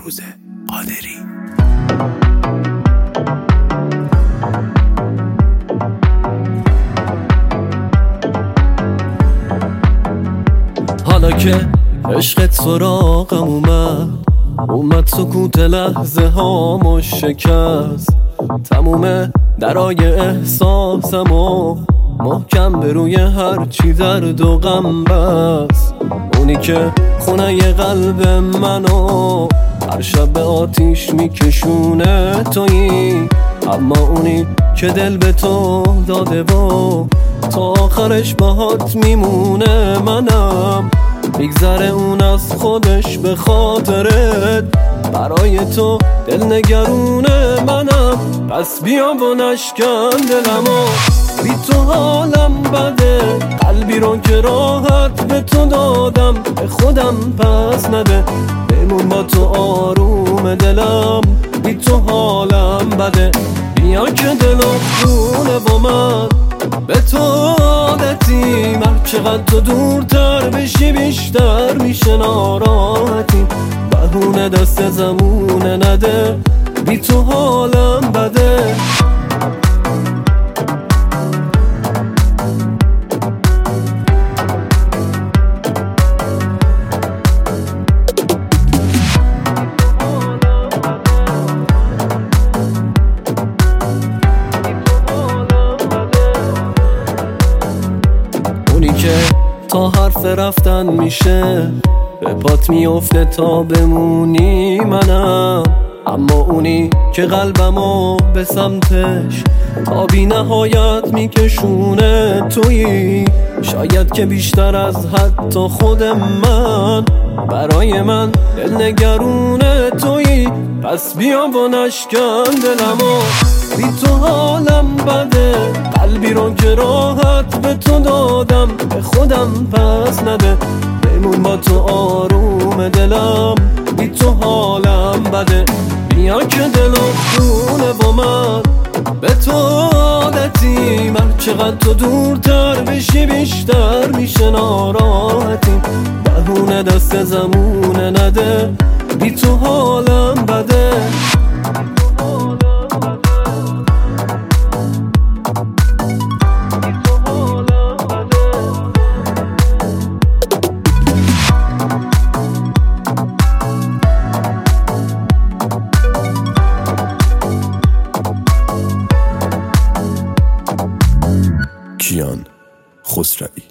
بهروز قادری. حالا که عشقت سراغم اومد سکوت لحظه هامو شکست، تموم درای احساسم و محکم به روی هر چی درد و غم بست. اونی که خونه قلب منو هر شب به آتیش میکشونه تویی، اما اونی که دل به تو داده و تا آخرش باهات میمونه. منم میگذره اون از خودش به خاطرت، برای تو دل نگرونه. منم پس بیا و نشکن دلمو، بی تو حالم بده، قلبی رو که راحت به تو دادم به خودم پس نده. بمون با تو آروم دلم، بی تو حالم بده. بیا که دلم خونه با من به تو عادتیم، هر چقدر تو دورتر بشی بیشتر میشه ناراحتیم. بهونه دست زمونه نده، بی تو حالم بده. که تا حرف رفتن میشه به پات میفته تا بمونی. منم اما اونی که قلبمو به سمتش تا بی نهایت میکشونه تویی. شاید که بیشتر از حتی خود من، برای من دل نگرونه تویی. پس بیا و نشکن دلمو، بی تو حالم بده، قلبی رو که راحت به تو دادم به خودم پس نده. بمون با تو آروم دلم، بی تو حالم بده. بیا که دلم خونه با من به تو عادتیم، هر چقدر تو دورتر بشی بیشتر میشه ناراحتیم. بهونه دست زمونه نده، بی تو حالم بده. کیان خسروی.